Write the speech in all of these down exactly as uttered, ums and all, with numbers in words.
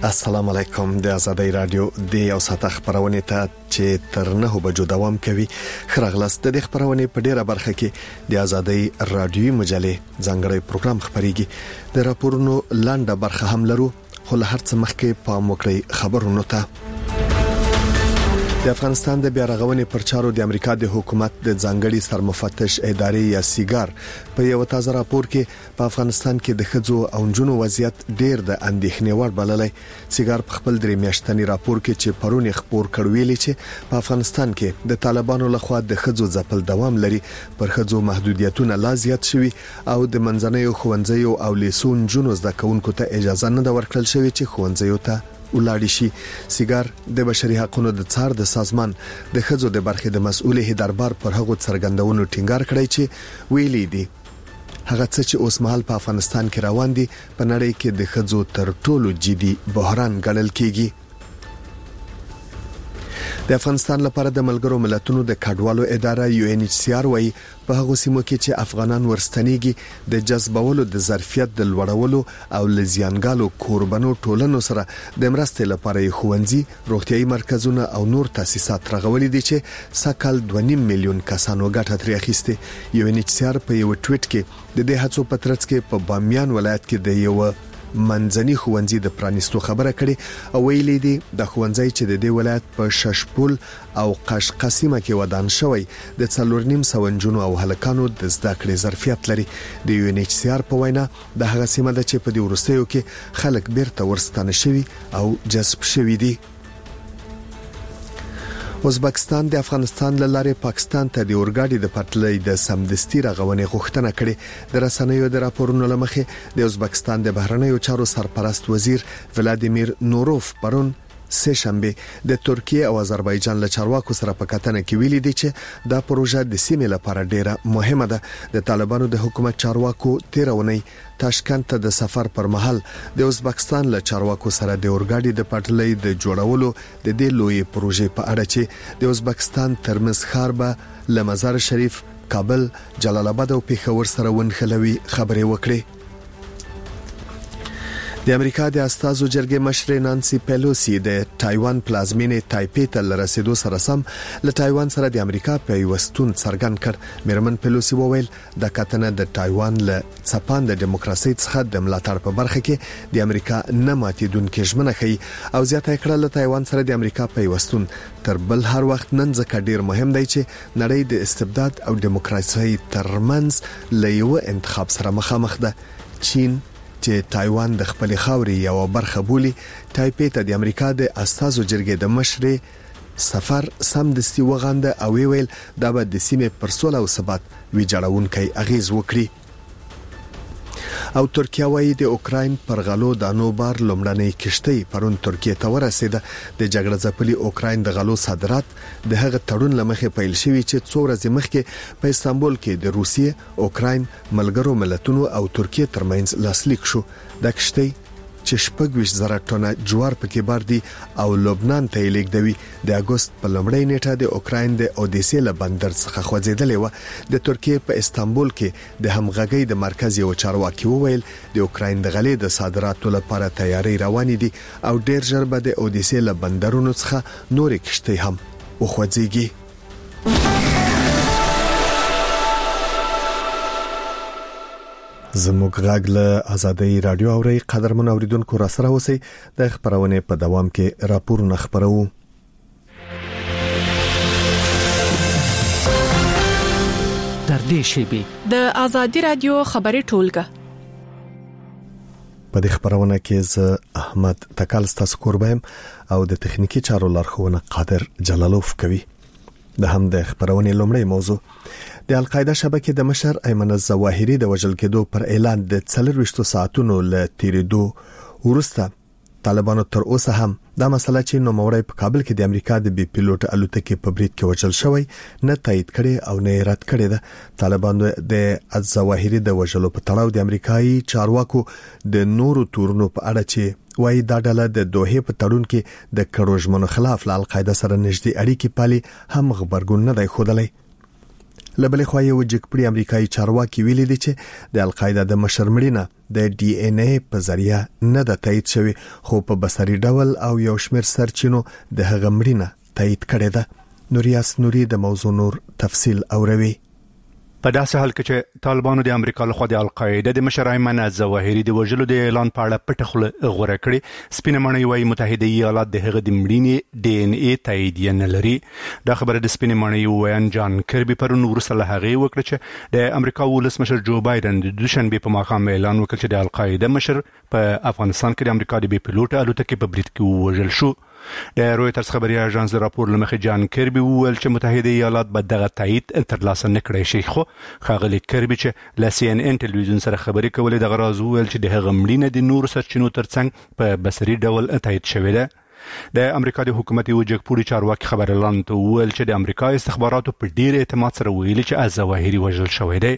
السلام علیکم د آزادۍ رادیو د یو ساعت خبرونه ته چې تر نه بجو دوام کوي. خرغلست د خبرونه په ډیره برخه کې د آزادۍ رادیو مجله ځانګړی پروګرام خبريږي. د راپورونو لاندې برخه هم لرو، خو له هر څه مخکې په موکړی خبرونه ته. د افغانستان د بیا رغونې پر چارو د امریکا د حکومت د ځانګړي سرمفتش ادارې یا سیګار په یو تازه راپور کې په افغانستان کې د خځو او نجونو وضعیت ډیر د اندېښنې وړ بللی. سیګار په خپل درې میاشتنی راپور کې چې پرون خبر کړویلی چې په افغانستان کې د طالبانو لخوا د خځو ځپل دوام لري، پر خځو محدودیتونه لا زیات شوي او د منځنیو ښوونځیو او لیسو نجونو زده کوونکو ته اجازه نه ورکړل شوې چې ښوونځیو ته ولاړ شي. سیګار د بشري حقوقو د څار د سازمان د خځو د برخې د مسؤل هداربار پر هغو څرګندونو ټینګار کړی چې ویلي دي هغه څه چې اوس مهال په افغانستان کې روان دي په نړۍ کې د خځو تر ټولو جدي بحران ګڼل کیږي. د افغانستان لپاره د ملګرو ملتونو د کډوالو اداره یو ان ایچ سی آر وايي په هغه سیمو کې چې افغانان ورستنیږي د جذبولو د ظرفیت د لوړولو او لزیانګالو کوربنو ټولنو سره د مرستې لپاره ښوونځي، روغتيایي مرکزونه او نور تاسیسات رغولي دي چې سکهال دوه نیم میلیون کسانو ګټه ترې اخیسته. یو ان ایچ سی آر په یو ټویټ کې د دې هڅو په ترڅ کې په بامیان ولایت کې د یو منځني ښوونځي د پرانیستو خبره کړي او ویلي دي د ښوونځي چې د دې ولایت په ششپول او قشقسیمه کې ودان شوی د څلور نیم سو نجونو او هلکانو د زده کړې ظرفیت لري. د یو ان ایچ سی آر په وینا د هغه سیمه د چې په دې ورستیو کې خلک بیرته ورستانه شوي او جذب شوي دي. ازبکستان د افغانستان له لارې پاکستان ته د اورګاډي د پټلۍ د سمدستي رغونې غوښتنه کړې. د رسنیو د راپورونو لمخې د ازبکستان د بهرنیو چارو سرپرست وزیر ولادیمیر نوروف پرون سه شنبه د ترکیه او آذربایجان له چارواکو سره په کتنه کې ویلي دي چې دا پروژه د سیمې لپاره ډیره مهمه ده. د طالبانو د حکومت چارواکو تیرونی تاشکند ته د سفر پر مهال د ازبکستان له چارواکو سره د اورګاډي د پټلۍ د جوړولو د دې لوی پروژې په اړه چې د ازبکستان ترمز ښار به له مزار شریف، کابل، جلال آباد او پیښور سره ونښلوي خبرې وکړي. د امریکا د استازو جرګې مشر نانسي پیلوسی د تایوان پلازمینې تایپی ته لرسیدو سره سم له تایوان سره د امریکا پیوستون څرګند کړ. میرمن پیلوسی وویل د کتنه د تایوان له څپان د دیموکراسي څخه د ملاتړ په برخه کې د امریکا نه ماتیدونکې ژمنه کوي او زیاته کړه له تایوان سره د امریکا پیوستون تر بل هر وخت نن ځکه ډیر مهم دی چې نړۍ د استبداد او دیموکراسي ترمنځ له یو انتخاب سره مخامخ ده. چین چې تایوان د خپل خاوري یو برخه بولی، تایپی ته د امریکا د استازو جرګې د مشر سفر سمدستي وغانده او ویل دا به د سیمې پر سوله او ثبات ویجاړونکي اغیز وکړي. او ترکیه وايي د اوکراین پر غلو د نوبار لومړنۍ کشتۍ پرون ترکیه ته ورسېده. د جګړه ځپلي اوکراین د غلو صادرات د هغه تړون لمخې پیل شوی چې څو ورځې مخکې په استانبول کې د روسیې، اوکراین، ملګرو ملتونو او ترکیه ترمنځ لاسلیک شو. د کشتۍ چې شپږ زره ټنه جوار پکې بار دي او لبنان ته لیږدوي د اگست په لومړۍ نیټه د اوکراین د اودیسه له بندر څخه خوځېدلې و. د ترکیه په استانبول کې د همغږۍ د مرکز یو چارواکي وویل د اوکراین د غلې د صادراتو لپاره تیاری روان دي او ډیر ژر به د اودیسه له بندرونو څخه نورې کشتۍ هم وخوځيږي. زموږ غږ له آزادۍ رادیو اوري قدرمن اوریدونکو را سره اوسئ. د خبرونه په دوام کې راپورونه خبرو. در دې شیبي د آزادۍ رادیو خبري ټولګه په دې خبرونه کې ز احمد تکل ستاسو قربایم او د تخنیکی چارو لارښوونه قادر جلالوف کوي. د هم د خبرونه لومړی موضوع د القاعده شبکې د مشر ایمن الظواهری د وژل کېدو پر اعلان د څلورويشت ساعتونو له تیریدو وروسته طالبانو تر اوسه هم دا مسله چې نو موري په کابل کې د امریکا د بي پیلوټ الوتکې په برید کې وژل شوی نه تایید کړي او نه رد کړي ده. طالبانو د الظواهری د وژلو په تړاو د امریکایي چارواکو د نورو تورونو په اړه چې وایي دا ډله د دوحې په تړون کې د کړوژمنو خلاف له القاعده سره نږدې اړیکې پالي هم خبرګون نه دی خوده. لبلې خو یو جګپړي امریکایي چارواکي ویلي دي چې د القاعده د مشر مړینه د ډي ان اي په ذریعہ نه د تایید شوی، خو په بصري ډول او یو شمېر سرچینو د هغه مړینه تایید کړې ده. نوریاس نوري د موضوع نور تفصیل اوروي. په داسې حال کې چې طالبانو د امریکا لخوا د القاعده د مشر ایمن الظواهري د وژلو د اعلان په اړه پټه خوله غوره کړې، سپینه ماڼۍ وايي متحده ایالات د هغه د مړینې ډي ان اي تایید نه لري. دا خبره د سپینه ماڼۍ ویان جان کربي پرون وروسته له هغې وکړه چې د امریکا ولسمشر جو بایدن د دوشنبه په ماښام اعلان وکړ چې د القاعده مشر په افغانستان کې د امریکا د بي پيلوټ الوتکې په برید کې وژل شو. د رويټرز خبري اژانس د راپور لمخې جان کربي وویل چې متحده ایالات به دغه تایید ترلاسه نکړي شي، خو ښاغلي کربي چې ل سي ان ان ټلویزیون سره خبري کولې د غراز وویل چې د هغه مړینه د نورو سرچینو ترڅنګ په بصري ډول تایید شوې ده. د امریکا د حکومت یو جګپوړي چارواکي خبر اعلان ته وویل چې د امریکا استخباراتو په ډیر اعتماد سره ویلي چې الظواهري وژل شوی دی.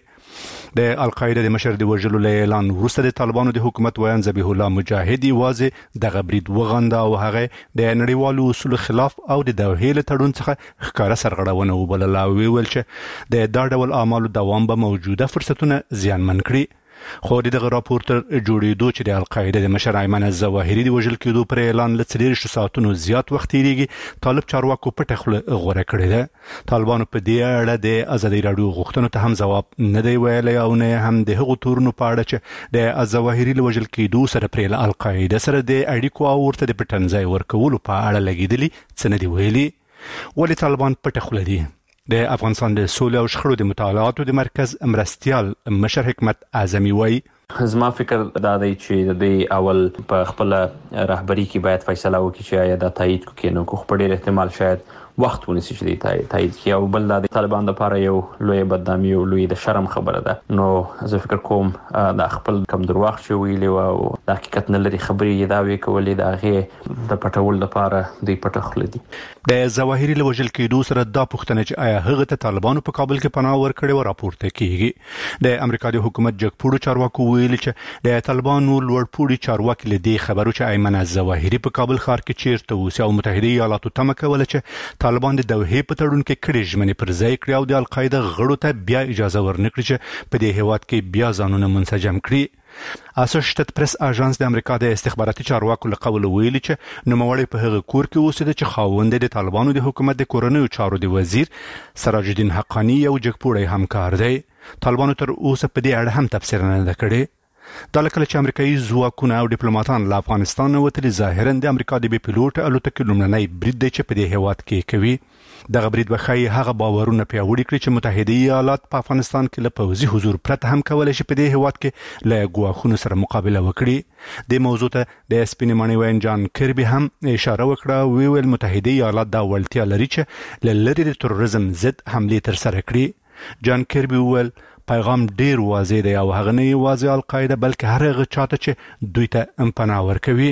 د القاعده د مشر د وژلو له اعلان وروسته د طالبانو د حکومت ویان ذبیح الله مجاهد یوازې دغه برید وغنده او هغه د نړیوالو اصولو خلاف او د دوحې له تړون څخه ښکاره سرغړونه وبلله او ویل چې د دا ډول اعمالو دوام به موجوده فرصتونه زیانمن کړي. خو دغه راپور تر جوړېدو چې د القاعده د مشر ایمن الظواهري د وژل کېدو پر اعلان له څلور ساعتونو زیات وخت تیریږي، طالب چارواکو پټه خوله غوره کړې ده. طالبانو په دې اړه د ازادي راډیو غوښتنو ته هم ځواب نه دی ویلی او نه هم د هغو تورونو په اړه چې د الظواهري له وژل کېدو سره پرې له القاعده سره د اړیکو او ورته د پټنځای ورکولو په اړه لګېدلي څه نه دي ویلي. ولې طالبان پټه خوله دي؟ د افغانستان د سولې او شخړو د مطالعاتو د مرکز مرستیال مشر حکمت اعظمي وایي زما فکر دا دی چې د دوی اول په خپل رهبری کې باید فیصله وکړي چې آیا دا تایید کوي نو خو په ډېر احتمال شاید وخت ونیسي چې د تایید کړي، او بل د طالبان لپاره یو لوی بدنامي او لوی د شرم خبره ده. نو زه فکر کوم د خپل کم درواغ چې ویلي او د حقیقت نه لري خبرې دا وی کولې د هغه د پټول لپاره دوی پټه خوله دي. د ظواهري له وژل کېدو سره دا پوښتنه چې آیا هغه ته طالبانو په کابل کې پناه ورکړې و راپورته کیږي. د امریکا د حکومت جګپوړو چارواکو ویلي چې د طالبانو لوړپوړي چارواکي له دې خبرو چې ایمن الظواهري په کابل ښار کې چیرته اوسي او متحده ایالاتو تمه کوله چې طالبان د دوحې په تړون کې کړي ژمنې پر ځای کړي او د القاعده غړو ته بیا اجازه ورنکړي چې په دې هیواد کې بیا ځانونه منسجم کړي. اسوشیټډ پریس اژانس د امریکا د استخباراتي چارواکو له قوله ویلي چې نوموړی په هغه کور کې اوسېده چې خاوند د طالبانو د حکومت د کورنیو چارو د وزیر سراج الدین حقانی یو جګپوړی همکار دی. طالبانو تر اوسه په دې اړه هم تفسیر نه ده کړی. دا لکه چې امریکایي ځواکونه او ډیپلوماټان له افغانستان وتلي ظاهرا د امریکا د بي پيلوټ الوتکې لومړنی برید دی چې په دې هیواد کې کوي. دغه برید به ښایي هغه باورونه پیاوړي کړي چې متحده ایالات په افغانستان کې له پوځي حضور پرته هم کولی شي په دې هیواد کې له ګواښونو سره مقابله وکړي. د موضوع ته د سپینې ماڼۍ ویان جان کربي هم اشاره وکړه، ویل متحده ایالات دا وړتیا لري چې له لرې د تروریزم ضد حملې ترسره کړي. جان کربي ویل پیغام ډیر واضح دی او هغه نه یوازې القاعده بلکې هر هغه چاته چې دوی ته پناه ورکوي.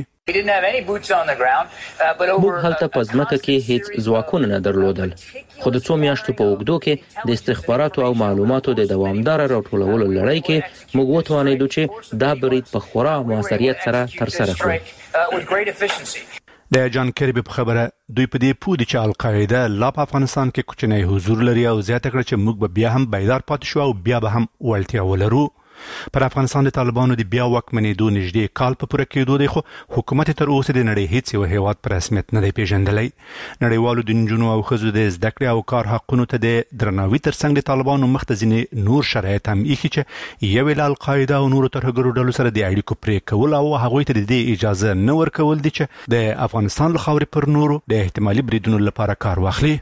موږ هلته په ځمکه کې هیڅ ځواکونه نه درلودل، خو د څو میاشتو په اوږدو کې د استخباراتو او معلوماتو د دوامداره راټولولو لړۍ کې موږ وتوانیدو چې دا برید په خورا موثریت سره ترسره کړو. د جان کربي په خبره دوی په دې پوه دي چې القاعده لا په افغانستان کې کوچنی حضور لري او زیاته کړه چې موږ به بیا هم بیدار پاتې شو او بیا به هم وړتیا ولرو. پر افغانستان د طالبانو د بیا واکمنېدو نږدې کال په پوره کېدو دی، خو حکومت تر اوسه د نړۍ هیڅ یو هیواد په رسمیت نه دی پیژندلی. نړیوالو د نجونو او ښځو د زده کړې او کار حقونو ته د درناوي ترڅنګ د طالبانو مخ ته ځینې نور شرایط هم ایښي چې یوې له القاعده او نورو ترهګرو ډلو سره د اړیکو پرې کول او هغوی ته د دې اجازه نه ورکول دي چې د افغانستان له خاورې پر نورو د احتمالي بریدونو لپاره کار واخلي.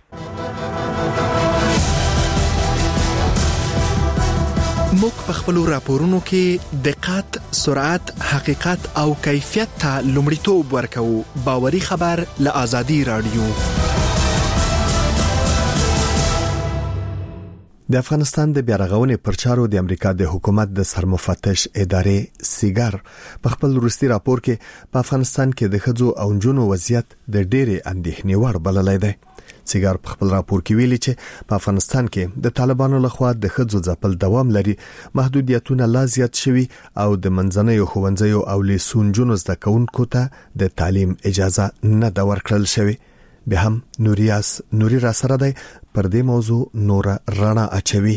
موږ په خپل راپورونو کې دقت، سرعت، حقیقت او کیفیت ته لومړیتوب ورکوو. باوري خبر له آزادي راډیو. د افغانستان د بیارغونې پر چارو د امریکا د حکومت د سرمفتش ادارې سیګار په خپل وروستي راپور کې په افغانستان کې د ښځو او نجونو وضعیت د ډېرې اندېښنې وړ بللی دی. سیګار په خپل راپور کې ویلي چې په افغانستان کې د طالبانو لخوا د ښځو ځپل دوام لري، محدودیتونه لا زیات شوي او د منځنیو ښوونځیو او لیسو نجونو زده کوونکو ته د تعلیم اجازه نه ده ورکړل شوې. به هم نوریاس نوري را سره دی پر دې موضوع نور رڼا اچوي.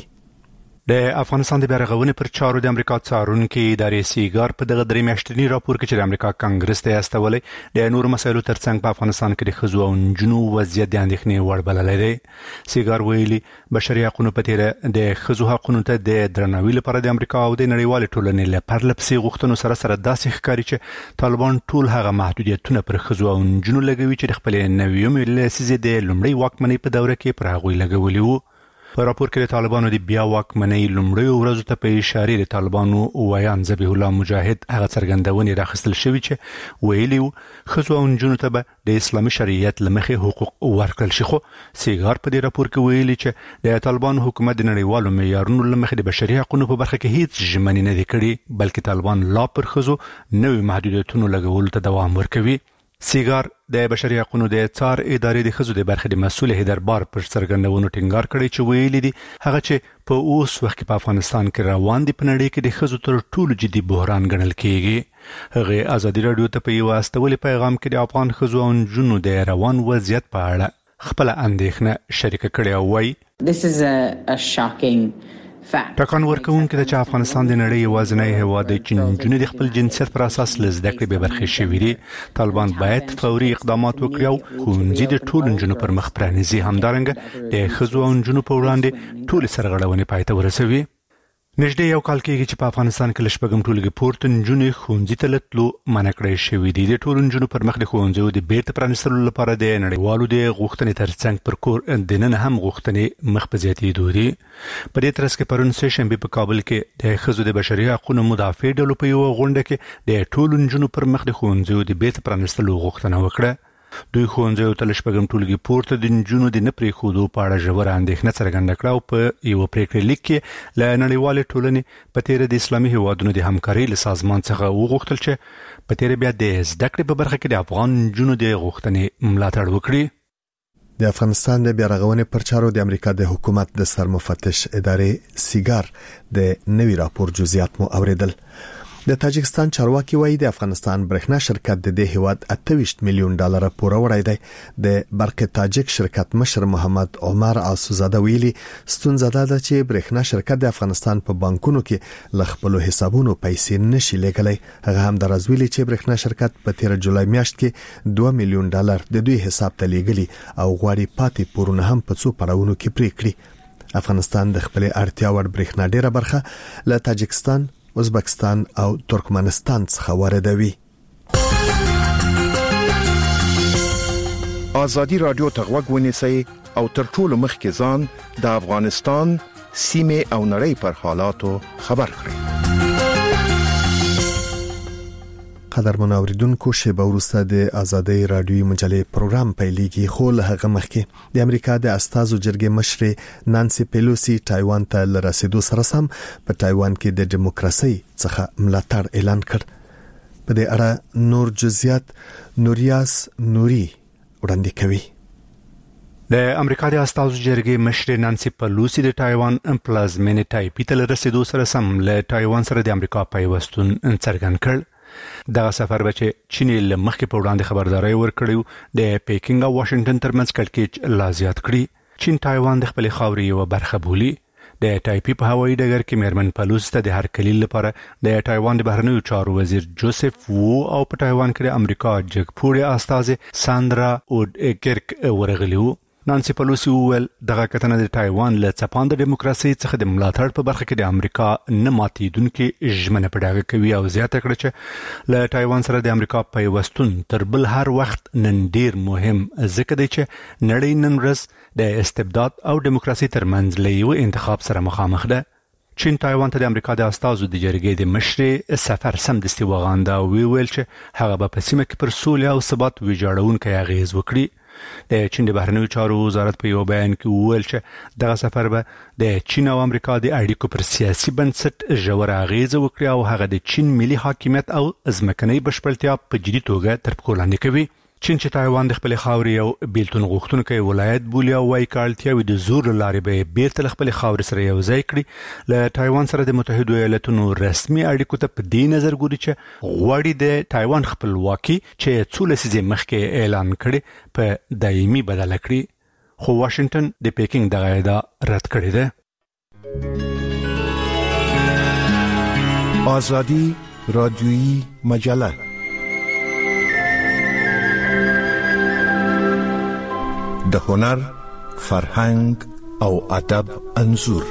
د افغانستان د بیارغونې پر چارو د امریکا څارونکي ادارې سیګار په دغه درې میاشتني راپور کې چې د امریکا کانګرس ته استولې د نورو مسایلو ترڅنګ په افغانستان کې د ښځو او نجونو وضعیت د اندېښنې وړ بللی دی. سیګار ویلي بشري حقونو په تیره د ښځو حقونو ته د درناوي لپاره د امریکا او د نړیوالې ټولنې له پرله پسې غوښتنو سره سره داسې ښکاري چې طالبان ټول هغه محدودیتونه پر ښځو او نجونو لګوي چې د خپلې نویمې لسیزې د لومړۍ واکمنۍ په دوره کې پر هغوی لګولي وو. په راپور کې د طالبانو د بیا واکمنۍ لومړیو ورځو ته په اشاره د طالبانو ویان ذبیح الله مجاهد هغه څرګندونې راخستل شوې چې ویلي وو ښځو او نجونو ته به د اسلامي شریعت له مخې حقوق ورکړل شي. خو سیګار په دې راپور کې ویلي چې د طالبانو حکومت د نړیوالو معیارونو له مخې د بشري حقوقو په برخه کې هیڅ ژمنې نه دي کړې، بلکې طالبان لا پر ښځو نوي محدودیتونو لګولو ته دوام ورکوي. سیګار د بشري حقوقو د څار ادارې د ښځو د برخې د مسؤل هیدربار پر څرګندونو ټینګار کړی چې ویلي دي هغه چې په اوس وخت کې په افغانستان کې روان دي په نړۍ کې د ښځو تر ټولو جدي بحران ګڼل کېږي. هغه ازادي رادیو ته په یو استولي پیغام کې د افغان ښځو او نجونو د روان وضعیت په اړه خپل اندېښنه شریک کړې او وایي This is a, a shocking ټاکان ورکوونکې ده چې افغانستان د نړۍ یوازینی هیواد دی چې نجونې د خپل جنسیت پر اساس له زده کړې بې برخې شوي دي. طالبان باید فوري اقدامات وکړي او ښوونځي د ټولو نجونو پر مخ پرانیزي، همدارنګه د ښځو او نجونو په وړاندې ټولې سرغړونې پای ته ورسوي. نږدې یو کال کېږي چې په افغانستان کې له شپږم ټولګي پورته نجونې ښوونځي ته له تلو منع کړی شوي دي. د ټولو نجونو پر مخ د ښوونځیو د بیرته پرانیستلو لپاره د نړیوالو د غوښتنې ترڅنګ پر کور دننه هم غوښتنې مخ په زیاتېدو دي. په دې ترڅ کې پرون سه شنبې په کابل کې د ښځو د بشري حقوقو مدافع ډلو په یوه غونډه کې د ټولو نجونو پر مخ د ښوونځیو د بیرته پرانیستلو غوښتنه وکړه. دوی ښوونځیو ته له شپږم ټولګي پورته د نجونو د نه پرېښودو په اړه ژوره اندېښنه څرګنده کړه او په یوه پرېکړې لیک کې له نړیوالې ټولنې په تیره د اسلامي هیوادونو د همکارۍ له سازمان څخه وغوښتل چې په تیره بیا د زده کړې په برخه کې د افغان نجونو د غوښتنې ملاتړ وکړي. د افغانستان د بیارغونې پر چارو د امریکا د حکومت د سرمفتش ادارې سیګار د نوي راپور جزئیات مو اوریدل. د تاجکستان چارواکي وایي د افغانستان برېښنا شرکت د دې هیواد اته ویشت میلیون ډالر پوره وړی دی. د برق تاجک شرکت مشر محمد عمر آسوزاده ویلي ستونزه ده چې برېښنا شرکت د افغانستان په بانکونو کې له خپلو حسابونو پیسې نشي لګلی. هغه هم د راز ویلي چې برېښنا شرکت په تیر جولای میاشت کې دوه میلیون ډالر د دوی حساب ته لګلی او غواړي پاتې پورونه هم په څو پړاوونو کې پرې کړي. افغانستان د خپل اړتیا وړ برېښنا ډیره برخه له تاجکستان، ازبکستان او ترکمنستان څخه واردوي. ازادي رادیو ته غوږ ونیسئ او تر ټولو مخکې ځان د افغانستان سیمه او نړۍ پر حالاتو خبر کړئ. قدرمن اوریدونکو، شیبه وروسته د ازادي رادیوي مجلې پروګرام پیلېږي، خو له هغه مخکې د امریکا د استازو جرګې مشر نانسي پیلوسی تایوان ته له رسیدو سره سم په تایوان کې د دیموکراسي څخه ملاتړ اعلان کړ. په دې اړه نور جزئیات نوریاس نوري وړاندې کوي. د امریکا د استازو جرګې مشر نانسي پیلوسی د تایوان پلازمینې تایپی ته له رسیدو سره سم له تایوان سره د امریکا پیوستون څرګند کړ. دغه سفر به چې چین له مخکې په وړاندې خبرداري ورکړی د پیکینګ او واشنگټن ترمنځ کړکېچ لا زیات کړي. چین تایوان د خپل خاورې یو برخه بولي. د تایپی په هوایي ډګر کې میرمن پیلوسی ته د هرکلی لپاره د تایوان د بهرنیو چارو وزیر جوزف وو او په تایوان کې د امریکا جګپوړي استازه ساندرا اودکرک ورغلی وو. نانسي پیلوسی وویل دغه کتنه د تایوان له څپاند دیموکراسي څخه د ملاتړ په برخه کې د امریکا نه ماتیدونکو ژمنه په ډاګه کوي او زیاته کړه چې له تایوان سره د امریکا پیوستون تر بل هر وخت نن ډیر مهم ځکه دی چې نړۍ نن ورځ د استبداد او دیموکراسي ترمنځ له یو انتخاب سره مخامخ ده. چین تایوان ته د امریکا د استازو د جرګې د مشر سفر سمدستي وغانده او ویل چې هغه به په سیمه کې پر سولې او ثبات ویجاړونکي اغیز وکړي. د چین د بهرنیو چارو وزارت په یو بیان کې وویل چې دغه سفر به د چین او امریکا د اړیکو پر سیاسي بنسټ ژور اغیز وکړي او هغه د چین ملي حاکمیت او ځمکنۍ بشپړتیا په جدي توګه تر پښو لاندې کوي. چین چې تایوان د خپل خاورې او بیلتون غوښتونکو ولایت بولی او وايي کالتیاوي د زور لارې به بیرته خپل خاورې سره یو ځای کړي. له تایوان سره د متحده ایالاتونو رسمي اړیکو ته په دې نظر ګوري چې غواړي د تایوان خپلواکي چې څو لسیزې مخکې اعلان کړي په دایمي بدله کړي. خو واشنگټن د پیکینګ دغه ادعا رد کړې ده. آزادی رادیویی مجله د هنر، فرهنګ او ادب انځور.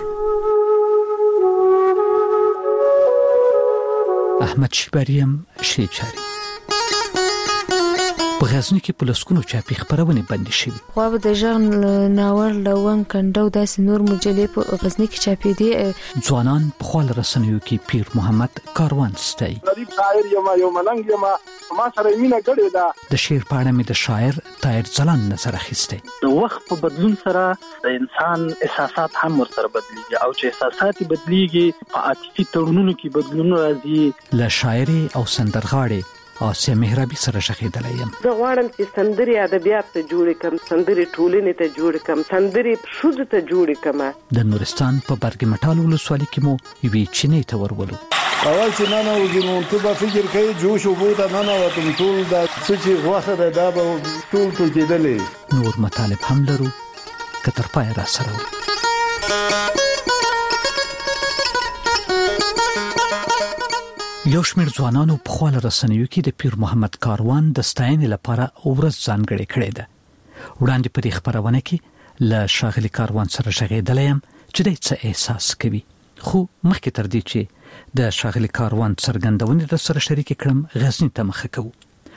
احمد شیباریم شیچاری په غزنی کې په لسکونو چاپی خبرونه بندي شوي. خو به د ژغن ناور لون کندو داسې نور مجلې په غزنی کې چاپی دي. ځوانان په خپل رسنیو کې پیر محمد کاروان ستای. غریب شاعر یم یو ملنګ یم ما سره مینه کړې ده. د شعر په اړه مې د شاعر طاهر ځلان نظر اخیسته. د وخت په بدلون سره د انسان احساسات هم ورسره بدلیږي او چې احساسات بدلیږي په عاطفي تړونونو کې بدلون راځي. له شاعر او سندرغاړي آسیا مهرابي سره شخیدلای یم. زه غواړم چې سندري ادبیات ته جوړ کم، سندري ټولنې ته جوړ کم، سندري شود ته جوړ کم. د نورستان په برګ مټال ولسوالۍ کې مو وی چینې ته ورولو. اول چې نن او جنون ته به فکر کوي جوش او بوده نن او تم ټول د څه غوخه ده دا به ټول ټول کېدلې. نور مطالب هم لرو کتر پای را سره. یو شمېر ځوانانو په خپل رسنیو کې د پیر محمد کاروان د ستاینې لپاره ورځ ځانګړې کړې ده. وړاندې په دې خبرونه کې له شاغلي کاروان سره شغېدلم چې د څه احساس کوي. خو مخکې تر دې چې د شاغلي کاروان څرګندونې در سره شریک کړم غزنی ته مخه کوو.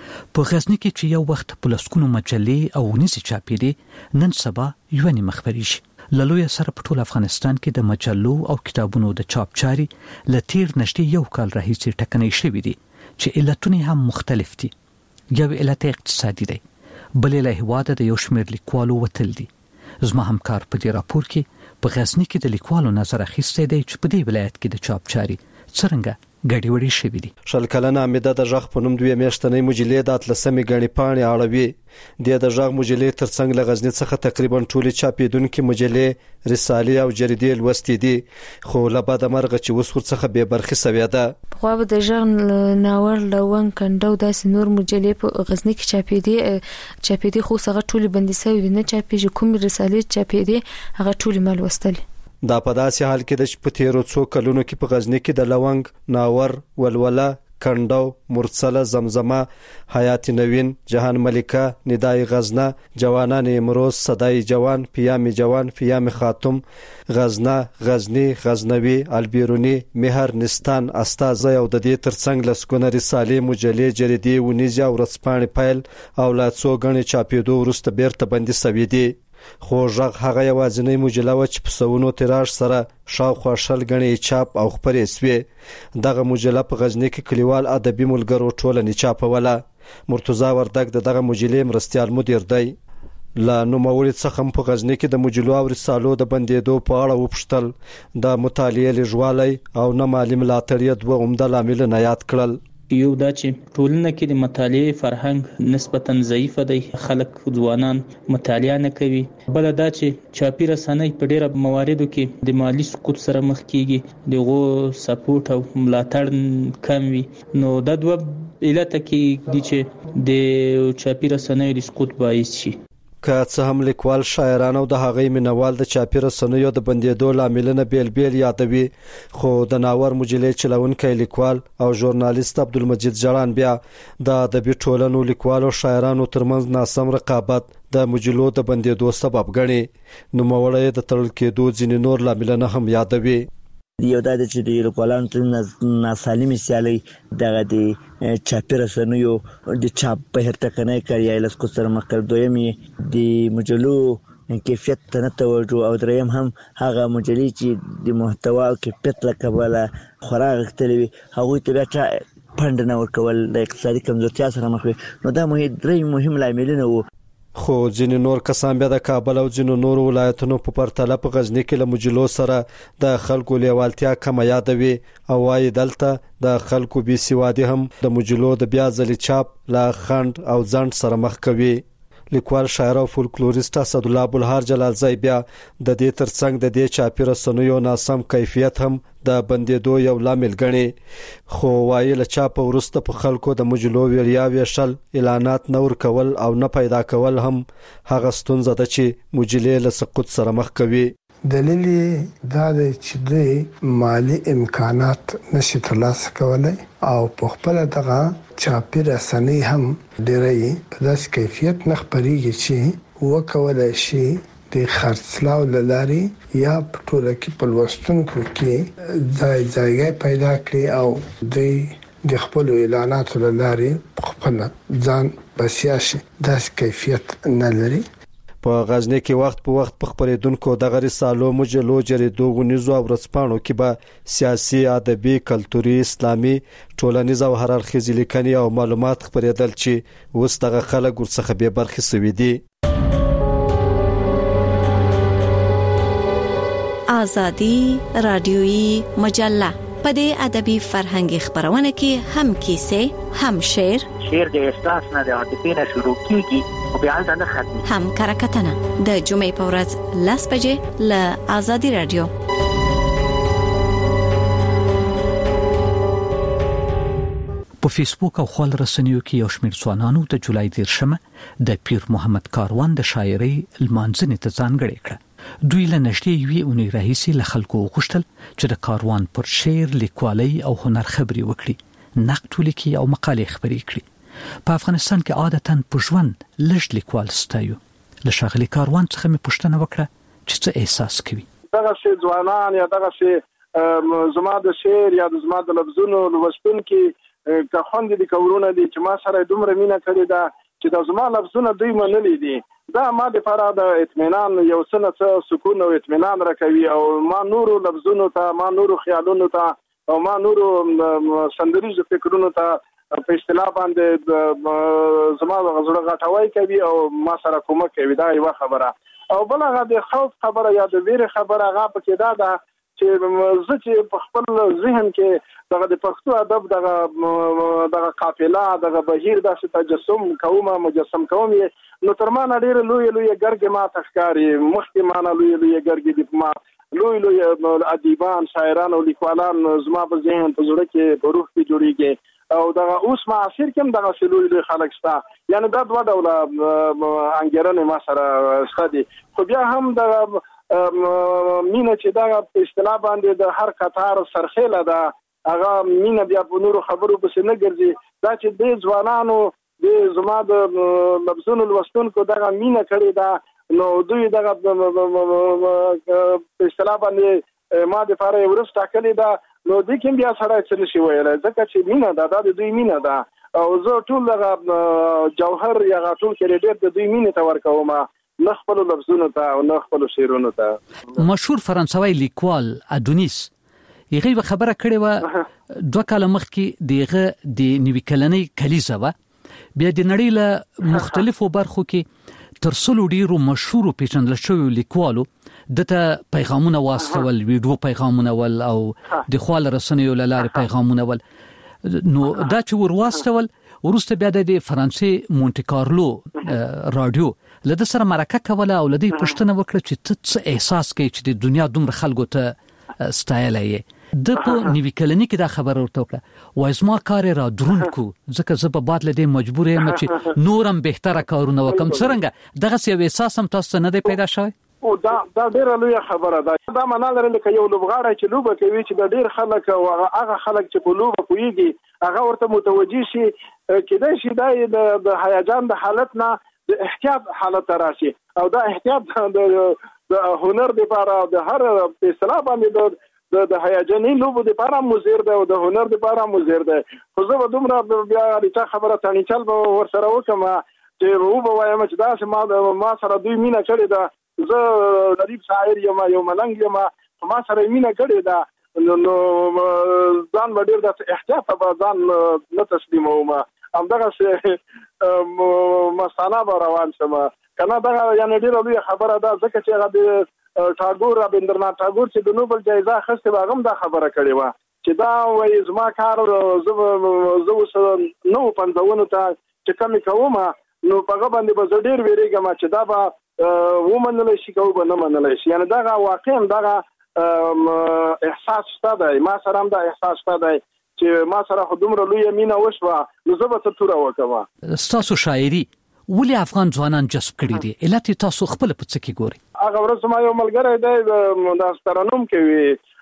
په غزنی کې چې یو وخت په لسکونو مجلې او نيزي چاپېدي نن سبا یو نه مخبري شي. للوی سره په ټول افغانستان کې د مجلو او کتابونو د چاپ چاري لتیر نشټي یو کال راهیسې ټکنۍ شوې دي چې علتونه هم مختلف دي. یو علت اقتصادي دی، بل له هواده د یو شمېر لیکوالو وتل دي. زما همکار په دې راپور کې په غزنی کې د لیکوالو نظر اخیسته دی چې په دې ولایت کې د چاپ چاري څنګه ګډي وډي شوې دي. شل کلنه امیده د ژغ په نوم دوی میاشتنې مجلې د اتلسمې غړي پاڼې اړوي. د د ژغ مجلې ترڅنګ له غزنی څخه تقریبا ټولې چاپېدونکو مجلې، رسالې او جریدې لوستې دي. خو له بعد مرغه چې وسور څخه به برخي سوي ده. خو به د ژغ ناور لون کندو داسې نور مجلې په غزنی کې چاپېدي چاپېدي خو څنګه ټولې بندي سوي نه چاپېږي. کوم رسالې چاپېدي هغه ټولې مال وستل. دا په داسې حال کې د شپتیرو څو کلونو کې په غزنی کې د لونګ، ناور، ولوله، کندو، مرسله، زمزمه، حیات نوین، جهان ملکه، ندای غزنه، جوانان امروز، صدای جوان، پیام جوان، پیام خاتم، غزنه، غزنی، غزنوی، البیرونی، مهر نستان، استازه او د دې ترڅنګ لسکونه رسالې، مجلې، جریدې، ونیزه او ورځپاڼې پیل او لا څو غنې چاپېدو وروسته بیرته بندي سوي دي. خو ژغ هغه یوازینی مجله و چې په سونو تیراژ سره شاوخوا شل غنې چاپ او خپرې سوې. دغه مجله په غزنی کې کلیوال ادبي ملګرو ټولنې چاپوله. مرتضی وردګ دغه مجلې مرستيال مدیر دی. لا نوموړي څخه په غزنی کې د مجلو او رسالو د بندېدو په اړه وپوښتل. د مطالعې لږوالی او نه مالي ملاتړ یې دوه عمده لاملونه یاد کړل. یو دا چې ټولنه کې د مطالعې فرهنګ نسبتاً ضعیف دی، خلک ځوانان مطالعه نه کوي. بل دا چې چاپی رسنۍ په ډیره مواردو کې د مالی سقوط سره مخ کیږي، دغه سپورټ او ملاتړ کم وي. نو دا دوه علت کې دي چې د چاپی رسنۍ د سقوط باعث شي. که څه هم لیکوال، شاعران او د هغې مینوال د چاپی رسنیو د بندېدو لاملونه بیل بیل یادوي. خو د ناور مجلې چلونکی لیکوال او ژورنالیست عبدالمجید جړان بیا د ادبي ټولنو، لیکوالو، شاعرانو ترمنځ ناسم رقابت د مجلو د بندېدو سبب ګڼي. نوموړی د تړل کېدو ځینې نور لاملونه هم یادوي. یو دا چې د لیکوالانو ترمنځ ناسالمې سیالۍ دغه د چاپي رسنیو د چاپ بهر ټکنۍ کړي یا له سقوط سره مخ کړ. دویم یې د مجلو کیفیت ته نه توجه او دریم هم هغه مجلې چې د محتوا او کیفیت له کبله خورا غښتلې وي هغوی ته بیا چا فنډ نه ورکول د اقتصادي کمزورتیا سره مخ وي. نو دا درې مهم لاملونه وو. خو ځینې نور کسان بیا د کابل او ځینو نور ولایتونو په پرتله په غزنی کې له مجلو سره د خلکو لیوالتیا کم یادوي او وايي دلته د خلکو بي سوادي هم د مجلو د بیا ځلې چاپ لا خند او ځند سره مخ کوي. لیکوال شاعر او فولکلوریست اسد الله بلهار جلالزی بیا د دې ترڅنګ د دې چاپی رسنیو ناسم کیفیت هم د بندیدو یو لامل ګڼي. خو وايي له چاپ ورسته په خلکو د مجلو ویریا ویشل اعلانات نور کول او نه پیدا کول هم هغه ستونزه ده چې مجلې له سقوط سره مخ کوي. دلیل دا دی چې د مالی امکانات نشي ترلاسه کولای او په خپل دغه چاپی رسنۍ هم ډېرې په داسې کیفیت نه خپرېږي چې وکولای شي د خرڅلاو له لارې یا په ټوله کې په لوستونکو کې ځای ځایګی پیدا کړي او د د خپل اعلاناتو له لارې خپل ځان بسیا شي. داسې کیفیت نه لري. په غزنی کې وخت په وخت په خبرېدونکو د رسالو مجلو جریدو غونیزو او ورځپاڼو کې به سیاسي، ادبي، کلتوري، اسلامي، ټولنیز او هر اړخیز لیکنې او معلومات خبرېدل چې اوس دغه خلک ورڅخه به برخې سوي دي. آزادی رادیویی مجله په دې ادبي فرهنګي خبرونه کې هم کیسه، هم شعر، شعر د احساس نه د عاطفې نه شروع کیږي او بیا نه ختمي، هم کرکټنه د جمعې په ورځ لاس بجې ل آزادی رادیو. په فیسبوک او خپل رسنیو کې یو شمېر ځوانانو د جولای دیرشمه د پیر محمد کاروان د شاعرۍ لمانځنې ته ځانګړې کړه. دوی له نږدې یوې اونۍ راهیسې له خلکو وغوښتل چې د کاروان پر شعر، لیکوالۍ او هنر خبرې وکړي، نقد ولیکي او مقالې خبرې کړي. په افغانستان کې عادتاً په ژوند لږ لیکوال ستایو. له ښاغلي کاروان څخه مې پوښتنه وکړه چې څه احساس کوي. دغه شی ځوانان یا دغه شی زما د شعر یا د زما د لفظونو لوستونکي که خوندې دي کورونه دي چې ما سره دومره مینه کړې ده چې د زما لفظونه دوی منلي دي، دا ما د لپاره د اطمینان یو څه نه څه سکون او اطمینان راکوي او ما نورو لفظونو ته، ما نورو خیالونو ته او ما نورو سندریزو فکرونو ته په اصطلاح باندې زما غزړه غټوي کوي او ما سره کومک کوي. دا یو خبره. او بل هغه د خوف خبره یا د ویره خبره هغه پکې دا ده چې زه چې په خپل ذهن کې دغه د پښتو ادب دغه دغه قافله دغه بهیر داسې تجسم کوم مجسم کوم نو تر ما نه ډېر لوی لوی ګرګې ما تخکاری مخکې ما نه لوی لوی ګرګې د ما لوی لوی ادیبان، شاعران او لیکوالان زما په ذهن په زړه کې په روح کې جوړیږي او دغه اوس معاصر کې دغه سلوي لوی خلک شته. یعنی دا دوه ډوله انګیرنې ما سره شته دي. خو بیا هم د مینه چې دا په اصطلاح باندې د هر قطار سرخیله ده، هغه مینه بیا په نورو خبرو پسې نه ګرځي. دا چې د ځوانانو د زما د لفظونو لوستونکو دغه مینه کړې ده نو دوی دغه په اصطلاح باندې ما د لپاره یو ورځ ټاکلې ده نو دوی کوم بیا سره څه نشي ویلی ځکه چې مینه ده، دا د دوی مینه ده او زه ټول دغه جوهر یا ټول کریډیټ د دوی مینې ته ورکوم، نه خپل لفظونو ته او نه خپل شعرونو ته. مشهور فرانسوي لیکوال ادونیس یغه خبره کړې و دوه کاله مخکې دغه د نوې کلنۍ کلیزه و بیا د نړۍ له مختلفو برخو کې تر څلو ډیرو مشهور پیژندل شوی لیکوالو دته پیغامونه واستول، ویډیو پیغامونه ول او د خپل رسنیو لاره پیغامونه ول. نو دا چې ورواستول ورسته بیا د فرانسې مونټي کارلو رادیو لده سره مرکه کوله او لدی پښتنه وکړه چې ته څه احساس کوي چې د دنیا دومره خلکو ته ستایلې. د په نیوی کلنی کې دا خبر ورته وکړه وای زما کار را درون کو ځکه زه په باد لدی مجبور یم چې نورم بهتره کارونه وکم. څنګه دغه سی احساس هم تاسو نه دی پیدا شوی؟ او دا دا ډیره لوی خبره ده. دا معنا لري لکه یو لوبغاړی چې لوبه کوي چې د ډیر خلک او هغه خلک چې په لوبه کوي هغه ورته متوجي شي کېدای شي د هیجان د حالت نه د احتیاط حالت راشي او دا احتیاط د هنر لپاره د هر په اصطلاح باندې د د هیجاني لوبو لپاره مزیر ده او د هنر لپاره مزیر ده. خو زه به دومره بیا ریچا خبره تانی چل به ور سره وکم چې وو به وایم چې دا چې ما ما سره دوی مینه کړې ده، زه غریب شاعر یم یو ملنګ یم ما سره مینه کړې ده نو ځان به ډېر د احتیاط به ځان نه تسلیموم همدغه مسانه به روان شم کنه. دغه یعنی ډیره لوی خبره ده ځکه چې هغه د ټاګور رابندرنات ټاګور چې د نوبل جایزه اخیستې وه هغه هم دا خبره کړې وه چې دا وایي زما کار زه اوس نوو پنځونو ته چې کمې کوم نو په هغه باندې به زه ډېر ویرېږم چې دا به ومنلی شي که به نه منلی شي. یعنې دغه واقعا دغه احساس شته دی، ما سره هم دا احساس شته دی چې ما سره خو دومره لویه مینه وشوه نو زه به څه توره وکړم. ستاسو شاعري ولې افغان ځوانان جذب کړي دي؟ علت تاسو خپل په څه کې ګوري؟ هغه ورځ ما یو ملګری دی د ترنم کوي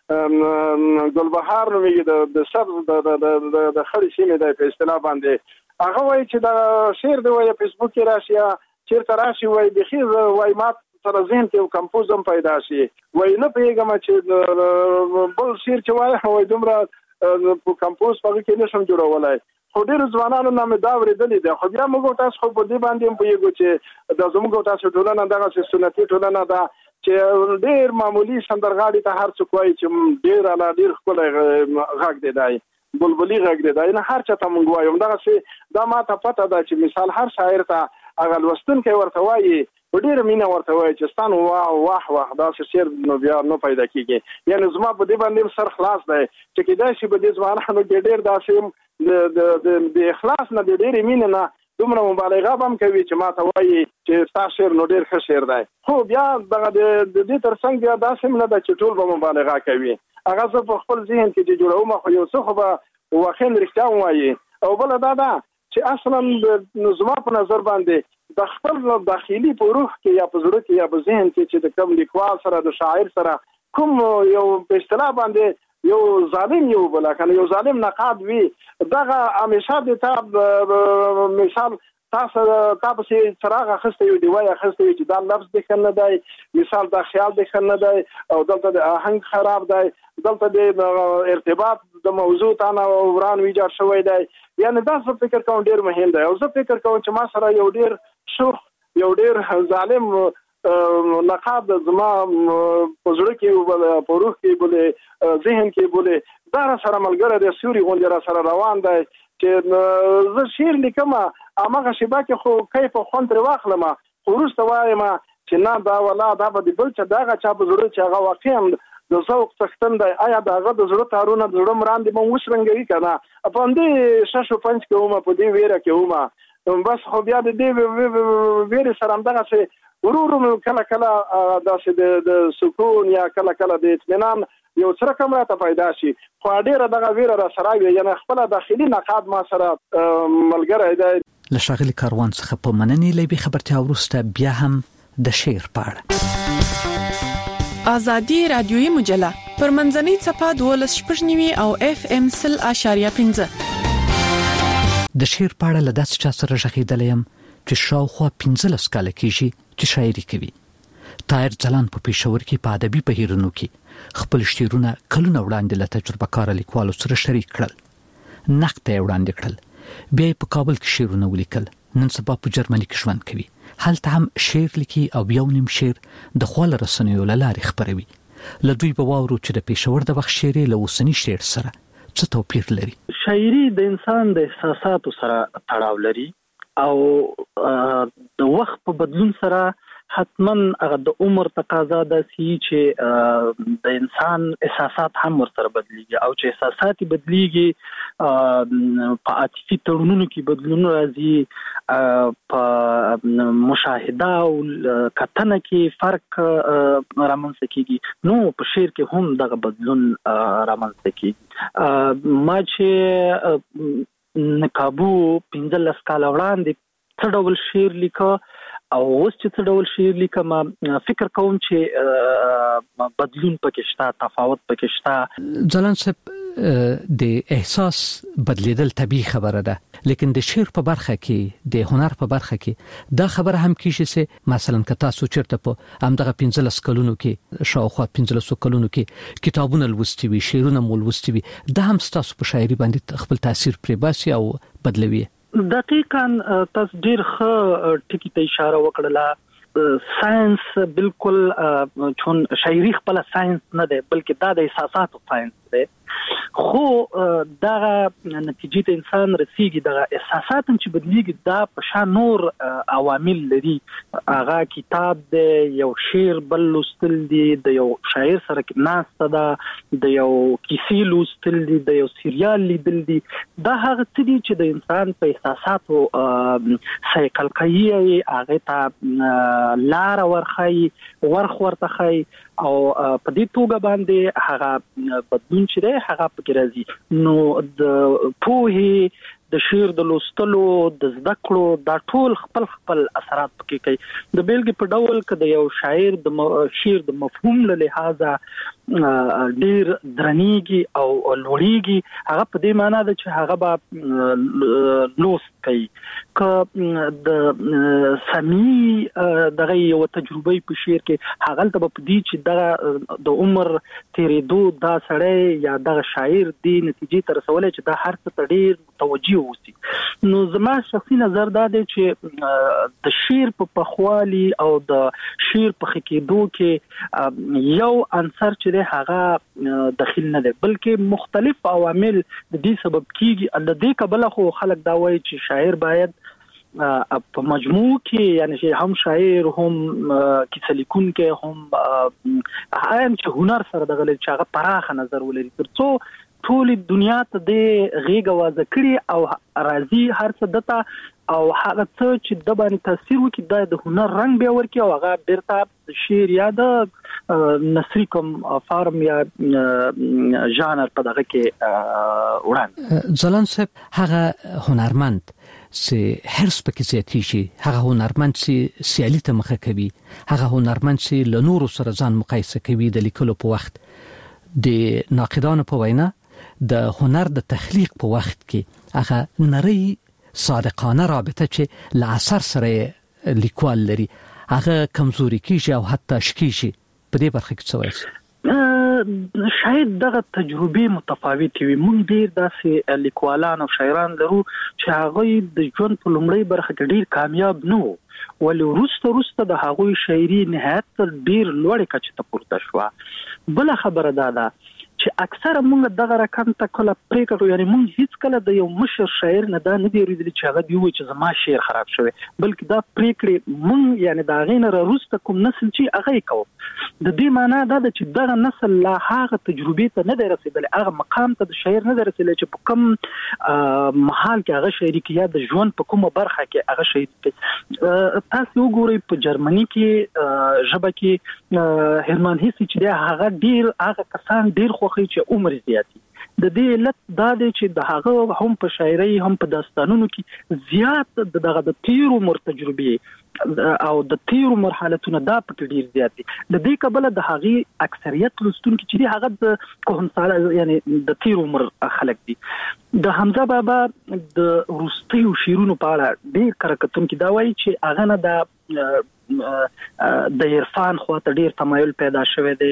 ګلبهار نومېږي د سبز د خړې سیمې دی په اصطلاح باندې. هغه وایي چې دا شعر دی وایي فیسبوک کې راشي یا چېرته راشي وایي بیخي وایي ما سره ذهن کې یو کمپوز هم پیدا شي وایي نه پوهېږم چې بل شعر چې وایي وایي دومره کمپوز په هغه کې نشم جوړولی. خو ډېرو ځوانانو نه مې دا اورېدلې ده. خو بیا موږ او تاسو خو په دې باندې هم پوهېږو چې دا زموږ او تاسو ټولنه دغسې سنتي ټولنه ده چې ډېر معمولي سندرغاړي ته هر څوک وایي چې ډېر اعلی ډېر ښکلی غږ دی دی بلبلي غږ دی دی نه هر چا ته موږ وایو. همدغسې دا ما ته پته ده چې مثال هر شاعر ته هغه لوستونکی ورته وایي په ډېره مینه ورته وایي چې ستا نو واه واه واه داسې شعر نو بیا نه پیدا کېږي. یعنې زما په دې باندې سر خلاص دی چې کېدای شي په دې ځوانانو کې ډېر داسې د اخلاص نه د ډېرې مینې نه دومره مبالغه به هم کوي چې ما ته وایي چې ستا شعر نو ډېر ښه شعر دی. خو بیا دغه د دې تر څنګ بیا داسې هم نه ده چې ټول به مبالغه کوي. هغه زه په خپل ذهن کې چې جوړوم خو یو څه خو به واقعا رښتیا وایي. او بله دا ده چې اصلا زما په نظر باندې د خپل داخلي په روح کې یا په زړه کې یا په ذهن کې چې د کوم لیکوال سره د شاعر سره کوم یو په اصطلاح باندې یو ظالم یو بل کنه یو ظالم نقاد وي دغه همیشه د تا مثال تاسو تاسو چې څراغ اخسته یو دی وای اخسته چې دا لفظ د خنه دی مثال دا خیال د خنه دی او دلته د آهنګ خراب دی دلته د ارتباط د موضوع تانه وران ویجاړ شوی دی. یعنی دا څه فکر کوم ډیر مهم دی او زه فکر کوم چې ما سره یو ډیر شوخ یو ډیر ظالم نقاد زما په زړه کې په روح کې بوله ذهن کې بوله دا سره ملګری د سوري غونډه را سره روان دی چې زه شعر لیکم امغه شبا کې خو کیف خو تر واخلم خو وروسته وایم چې نه دا ولا دا به بل چې داغه چا په زړه چې هغه واقعا د ذوق څښتن دی آیا داغه د زړه تارونه د زړه مراندې مو وشرنګوي کنه په دې شاشو پنځ کې ومه په دې ویره کې ومه بس خو بیا د دې ویره سره همدغه څه ورورو کله کله داسې د سکون یا کله کله د اطمینان یو څه رقم راته پیدا شي خو ډیره دغه ویره را سره وي یعنی خپل داخلي نقاد ما سره ملګری دی. له ښاغلي کاروان څخه په مننې لوي خبرتیا وروسته بیا هم د شعر په اړه ازادي رادیوي مجله پر منځنۍ صفحه دولس شپږ نیوي او اف ام سل اشاریه پنځه د شعر په اړه له داسې چا سره ژغېدلی یم چې شاوخوا پنځلس کاله کېږي چې شاعري کوي. طاهر ځلان په پېښور کې په ادبي بهیرونو کې خپل شعرونه کلونه وړاندې له تجربه کار لیکوالو سره شریک کړل، نقد یې وړاندې کړل، بیا په کابل کې شعرونه ولیکل، نن سبا په جرمني کې ژوند کوي، هلته هم شعر لیکي او یو نیم شعر د خپل رسنیو له لارې خپروي. له دوی په واورو چې د پېښور د وخت شعر له اوسنی شعر سره څه توپیر لري. شاعري د انسان د احساساتو سره تړاو لري او د وخت په بدلون سره حتما هغه د عمر تقاضا ده چې د انسان احساسات هم ورسره بدليږي او چې احساسات بدليږي په عاطفي تړونونو کې بدلون راځي، په مشاهده او کتنه کې فرق رامنځته کیږي، نو په شعر کې هم دغه بدلون رامنځته کیږي. ما چې نقابو پنځلس کاله وړاندې څه ډول شعر لیکه او اوس چې څه ډول شعر لیکم فکر کوم چې بدلون پکې شته، تفاوت پکې شته. ځلان صاحب د احساس بدلیدل طبيعي خبره ده، لیکن د شعر په برخه کې د هنر په برخه کې دا خبره هم کیږي چې مثلا که تاسو چیرته په همدغه پنځلس کلونو کې شاوخوا پنځلس کلونو کې کتابونه لوستي وي، شعرونه مو لوستي وي، دا هم تاسو په شاعري باندې خپل تاثیر پرې باسي او بدلوي. دقیقاً تاسو ډیر ښه ټکی ته اشاره وکړه. ساينس بالکل چون شاعري خپل ساينس نه دی بلکې دا د احساساتو ساينس دی خو دا نتیجې ته انسان رسیږي، دا احساسات چې بدلیږي دا په شان نور عوامل لري. هغه کتاب دی، یو شعر بل لوستل دي، د یو شاعر سره ناسته ده، د یو کیسې لوستل دي، د یو سریال لیدل دي. دا هغه څه دي چې د انسان په احساساتو سایکل کوي، هغه ته لار ورخي، ورخ ورته خي، او په دې توګه باندې هغه بدلون چې دی هغه پکې راځي. نو د پوهې، د شعر د لوستلو، د زده کړو، دا ټول خپل خپل اثرات پکې کوي. د بیلګې په ډول که د یو شاعر د شعر د مفهوم له لحاظه ډیر درنیږي او لوړیږي، هغه په دې معنی ده چې هغه به لوست کوي. که د سمی دغه یو تجربه په شعر کې هغه ته په دې چې دغه د عمر تیریدو دا سړی یا دغه شاعر دی نتیجې ته رسولای چې دا هر څه ډیر متوجه اوسي. نو زما شخصي نظر دا دی چې د شعر په پخوالي او د شعر په خکېدو کې یو عنصر چې هغه داخل نه دی، بلکې مختلف عوامل د دې سبب کیږي. د دې قبل خو خلک دا وایي چې شاعر باید په مجموع کې، یعنی چې هم شاعر هم کیسه لیکونکی هم هم چې هنر سره دغه چې هغه پراخه نظر ولري، ترڅو ټول دنیا ته د غیږ وازه کړي او راضي هر څه دته او هغه څه چې د باندې تاثیر وکړي د هنر رنگ به ورکړي او هغه بیرته شعر یا د نثري کوم فارم یا ژانر په دغه کې وړاندې. ځلان صاحب، هغه هنرمند چې هرڅ پکې زیاتی شي، هغه هنرمند چې سیالي ته مخه کوي، هغه هنرمند چې له نورو سره ځان مقایسه کوي د لیکلو په وخت، د ناقدانو په وینا د هنر د تخلیق په وخت کې هغه نری صادقانه رابطه چې له اثر سره لیکوال لري هغه کمزوري کیږي او حتی شکیږي. په دې برخه کې څه وایي؟ شاید دغه تجربه متفاوت وي. مونږ ډیر داسې لیکوالان او شاعران لرو چې هغه د ژوند په لومړی برخه کې ډیر کامیاب نه وو، ولې وروسته وروسته د هغوی شاعري نهایت ډیر لوړې کچې ته پورته شوه. بل خبره دا ده چې اکثره مونږ دغه رقم ته کله پریکړو، یعنی مونږ هیڅ کله د یو مشر شاعر نه دا نه دی ورېدلی چې هغه دی وایي چې زما شعر خراب شوی، بلکې دا پریکړې مونږ یعنی د هغې نه راوروسته کوم نسل چې هغه یې کوو. د دې معنا دا ده چې دغه نسل لا هغه تجربې ته نه دی رسېدلی، هغه مقام ته د شاعر نه دی رسېدلی چې په کوم محال کې هغه شاعري کوي یا د ژوند په کومه برخه کې هغه شاعري کوي. تاسو وګورئ په جرمني کې ژبه کې هرمان هیسي چې دی هغه ډیر هغه کسان ډیر خوښي چې عمر زیاتی. د دې علت دا دی چې د هغه هم په شاعري هم په داستانونو کې زیات دغه د تیر عمر تجربه او د تیر مرحلتونه دا په ډیر زیات دي. د دې قبل د هغه اکثریت لستونکو چې هغه د کوهنساله یعنی د تیر عمر خلک دي. د حمزه بابا د روستیو شیرونو په اړه ډیر کرکټونکو دا وایي چې هغه نه د د عرفان خواته ډیر تمایل پیدا شوه دی،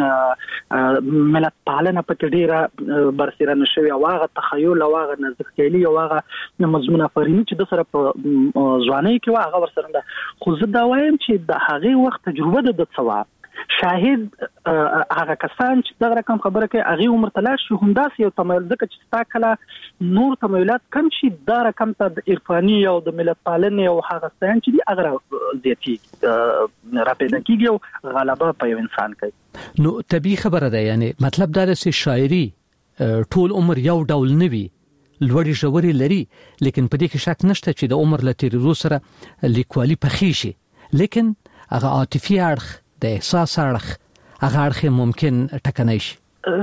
ملت پالنه پکې ډیره برسیره نشوي او هغه تخیل او هغه نزدېکتلی او هغه مضمون افرینی چې د سره په ځوانۍ کې هغه ورسره ده. خو زه دا وایم چې د هغه وخت تجربه د څوا شاهد هغه کسان چې دغه رقم خبره کوي هغه عمر تلاش شو همداس یو تمایل ځکه چې ستا کله نور تمایلات کم شي دا رقم ته د عرفاني او د ملت پالنې او هغه ستان چې دی هغه زیاتی را پیدا کیږي او غلبه په یو انسان کوي. نو طبيعي خبره ده، یعنی مطلب دا دی چې شاعري ټول عمر یو ډول نه وي، لوړې ژورې لري، لیکن په دې کې شک نشته چې د عمر له تیریدو سره لیکوالي پخې شي، لیکن هغه عاطفي اړخ د احساس اړخ هغه اړخ ممکن ټکنی شي.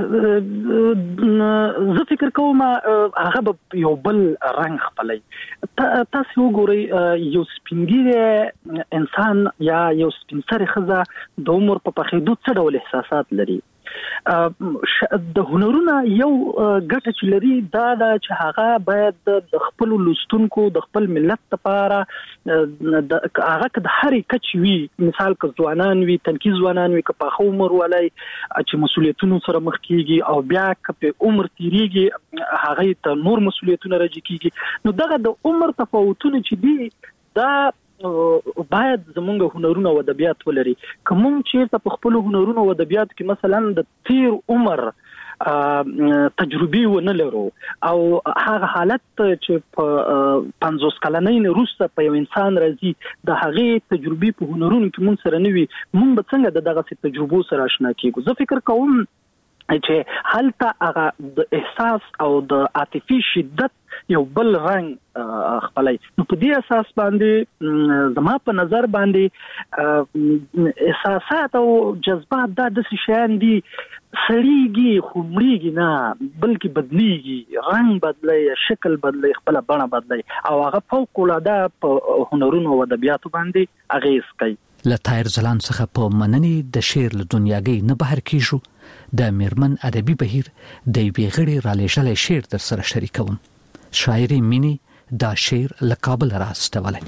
زه فکر کوم هغه به یو بل رنګ خپلوي. تاسو وګورئ یو سپینګیری انسان یا یو سپین سرې ښځه د عمر په پخېدو څه ډول احساسات لري. د هنرونو یو ګټه چې لري دا دا چې هغه باید د خپل لوستونکو د خپل ملت لپاره هغه د هرې کچ وي، مثال که ځوانان وي، تنکي ځوانان وي، که پاخه عمر ولای چې مسولیتونو سره مخ کیږي او بیا که په عمر تیریږي هغه ته نور مسولیتونه راځي کیږي. نو دغه د عمر تفاوتونه چې دي دا باید زمونږ هنرونه او ادبیات ولري. کوم چې په خپل هنرونه او ادبیات کې مثلا د تیر عمر تجربي ونه لرو او هغه حالت چې په پنځوس کلنۍ نه روسته په یو انسان راځي د هغه تجربي په هنرونو کې مون سره نوي مون به څنګه دغه تجربو سره آشنا کیږو. زه فکر کوم چې هلته هغه د احساس او د عاطفي شدت یو بل رنګ خپلای. نو په دې اساس باندې زما په نظر باندې احساسات او جذبات د شیان دي سړیږي خمړیږي نه بلکې بدلیږي، رنګ بدلای، شکل بدلای، خپل بڼه بدلای او هغه فوق العاده په هنرونو او ادبیاتو باندې اغیز کوي. له طاهر ځلان څخه په مننې د شعر له دنیاګۍ نه بهر کیږو. د میرمن ادبي بهیر د یوې غړي را لېږلې شعر در سره شریکوم. شاعري مینی دا شعر له کابل راستولی.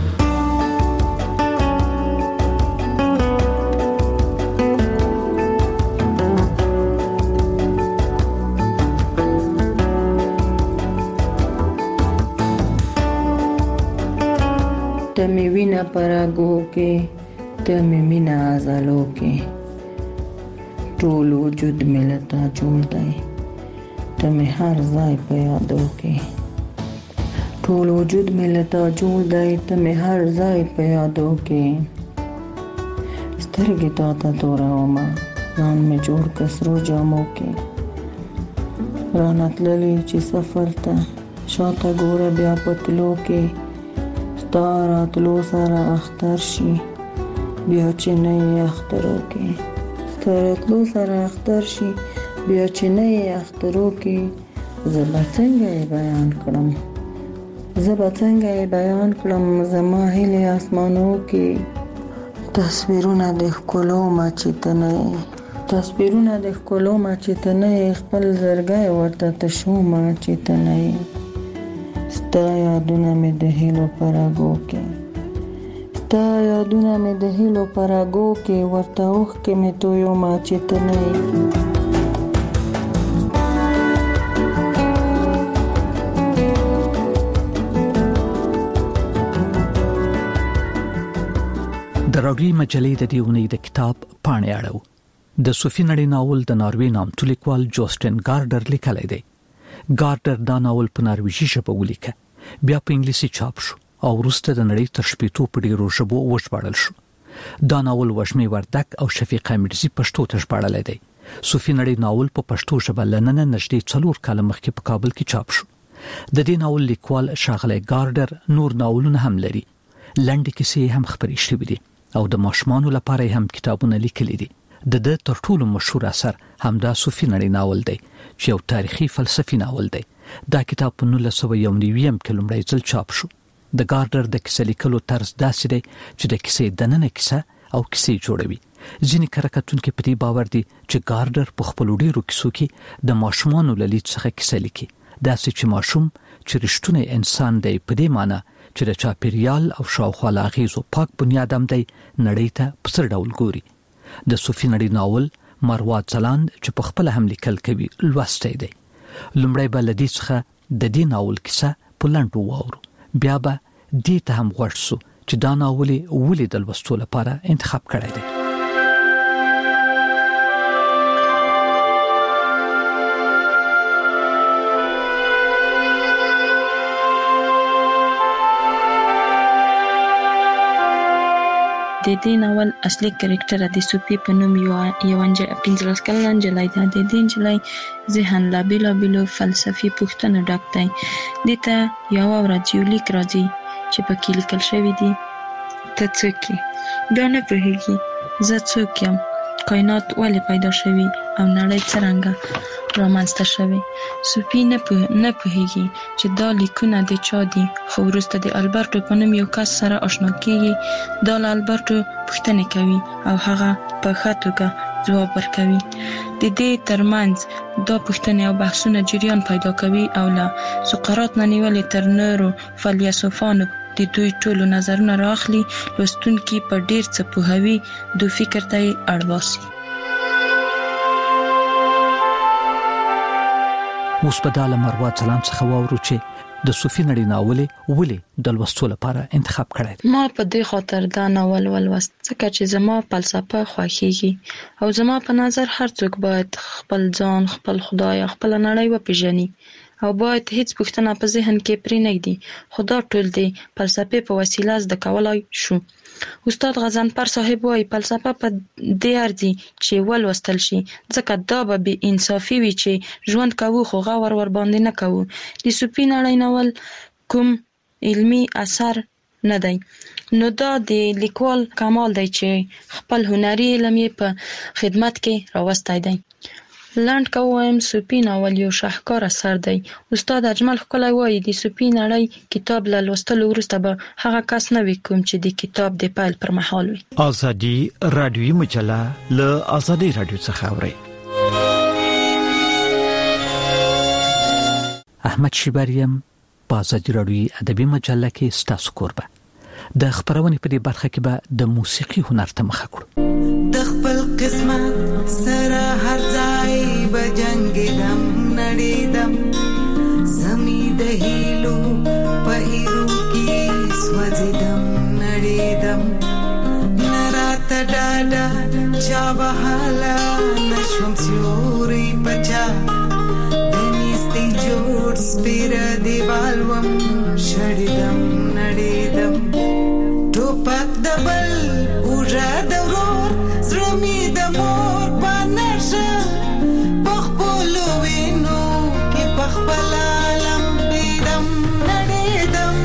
ته می وینا پراګو کې ته می مینا ازالو کې ټول وجود ملتا جوړ دی ته می هر ځای په یادو کې ټول وجود ملتا جوړ دی ته می هر ځای په یادو کې سترګې تا ته توراوما ځان می جوړ کسرو جامو کې رانتللی چې سفر ته شاته ګوره بیا پتلو کې ستاراتلو سره اختر شي بیا چې نه اخترو کې ستاراتلو سره اختر شي بیا چې نه اخترو کې زبا څنګه بیان کړم زبا څنګه بیان کړم زما هلي اسمانو کې تصویرونه د ښکلو ما چې ته نه تصویرونه د ښکلو ما چې ته نه خپل زړګی ورته تشو ما چې ته نه ستا یادونه مې د هیلو پراګو کې ستا یادونه مې د هیلو پراګو کې ورته اوښکې مې تویو ما چې ته نه د راډیو مجلې د دې اونۍ د کتاب پاڼې اړو. د صوفي نړۍ ناول د ناروې نامتو لیکوال جوسټن ګارډر لیکلی دی. ګارډر دا ناول په نارویجي ژبه ولیکه، بیا په انګلیسي چاپ شو او وروسته د نړۍ تر شپېتو په ډیرو ژبو وژباړل شو. دا ناول وشمې وردک او شفیقه میرزي پښتو ته ژباړلی دی. صوفي نړۍ ناول په پښتو ژبه لننه نږدې څلور کاله مخکې په کابل کې چاپ شو. د دې ناول لیکوال ښاغلی ګارډر نور ناولونه هم لري. لنډې کیسې هم خپرې شوې دي او د ماشومانو لپاره هم کتابونه لیکلي دي. د د تر ټولو مشهور اثر همدا صوفي نړۍ ناول دی چې یو تاریخي فلسفي ناول دی. دا کتاب په نولس سوه یو نوي کې لومړی ځل چاپ شو. د ګارډر د کیسې لیکلو طرز داسې دی چې د کیسې دننه کیسه او کیسې جوړوي. ځینې کره کتونکي په دې باور دي چې ګارډر په خپلو ډیرو کیسو کې د ماشومانو له لید څخه کیسه لیکي، داسې چې ماشوم چې رښتونی انسان دی په دې معنی چې د چاپیریال او شاوخوا له اغیزو پاک بنیاد هم دی نړۍ ته په څه ډول ګوري. د صوفي نړۍ ناول مروه ځلاند چې په خپله هم لیکل کوي لوستی دی. لومړی به له دې څخه د دې ناول کیسه په لنډو واورو، بیا به دې ته هم غوږ سو چې دا ناول یې ولې د لوستو لپاره انتخاب کړی دی. د دې ناول اصلي کرکټر د صوفي په نوم یو یو انجل پنځلس کلنه نجلۍ ده. د دې نجلۍ ذهن لا بېلابېلو فلسفي پوښتنو ډک دی. دې ته یوه ورځ یو لیک راځي چې پکې لیکل شوي دي ته څوک یې؟ بیا نه پوهېږي زه څوک یم، کائنات ولې پیدا شوي او نړۍ څرنګه رامنځته شوې. صوفي نه پوهېږي چې دا لیکونه د چا دي، خو وروسته د البرټو په نوم یو کس سره آشنا کېږي. دا له البرټو پوښتنې کوي او هغه په ښه توګه ځواب ورکوي. د دې ترمنځ دا پوښتنې او بحثونه جریان پیدا کوي او له سقراط نه نیولې تر نورو فیلسوفانو د دوی ټولو نظرونه راخلي. لوستونکي په ډیر څه پوهوي، دو فکر ته یې اړ باسي. اوس په داله مروه چلان څخه واورو چې د صوفي نړۍ ناول ولې د لوستلو لپاره انتخاب کړی. ما په دې خاطر دا ناول ولوست ځکه چې زما فلسفه خوښیږي او زما په نظر هر څوک باید خپل ځان، خپل خدای، خپل نړۍ وپیژني او باید هیڅ پوښتنه په ذهن کې پرې نه ږدي. خدا ټول دی فلسفه په وسیله زده کولای شو. استاد غزنفر صاحب وايي فلسفه په دې ارزي چې ولوستل شي ځکه دا به بې انصافي وي چې ژوند کوو خو غور ور باندې نه کوو. د صوفي نړۍ ناول کوم علمي اثر نه دی، نو دا د لیکوال کمال دی چې خپل هنري علم یې په خدمت کې راوستی دی. لاند کوم صوفي ناول یو شاهکار اثر دی. استاد اجمل خپل وایي د صوفي نړۍ کتاب له لوستلو وروسته به هغه کس نه وي کوم چې د کتاب د پیل پر مهال وي. ازادي رادیوي مجله له ازادي رادیو څخه اوري. احمد شیباریم په ازادي رادیوي ادبي مجله کې ستاسو کوربه. د خبرونې په دې برخه کې به د موسیقي هنر ته مخه کړو. د خپل قسمت سره هر ځای بجنګیدم نړیدم زمي د هیلو په هیرو کې سوځیدم نړیدم نراته ډاډه چا بهاله نشوم سیوري پچا دنيستي جوړ سپیره دیوال وم شړیدم نړیدم ټوپک دبل اوجا دورور زرمی د مور پانشه بخبولو وینو کی بخبل عالم بیدم نړیدم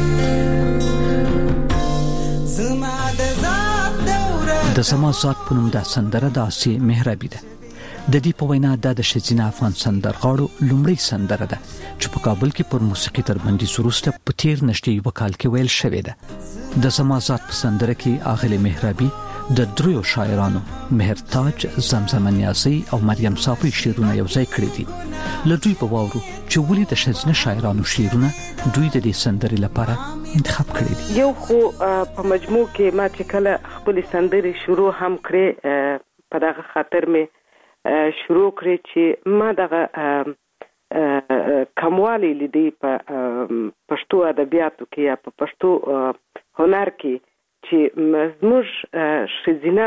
زما د ذات دوره د زما ذات په نوم د سندره د اسی مهربي ده. د دې په وینا د شزینه افغان سندرغاړو لومړی سندره ده چې په کابل کې پر موسیقي تربندي سروسته په تیر نشټي وکال کې ویل شوې ده. د زما ذات په سندره کې اغلی مهربي د دریو شاعرانو مهرتاج، زمزمه نیازی او مریم صافی شعرونه یو ځای کړی دي. له دوی په واورو چې ولې د شزینه شاعرانو شعرونه دوی د دې سندرې لپاره انتخاب کړی دي. یو خو په مجموع کې ما چې کله خپل سندرې شروع هم کړې په دغه خاطر مې شروع کړی چې ما دغه کموالی لیدي په پښتو ادبیاتو کې یا په پښتو هنر کې چې زموږ ښځینه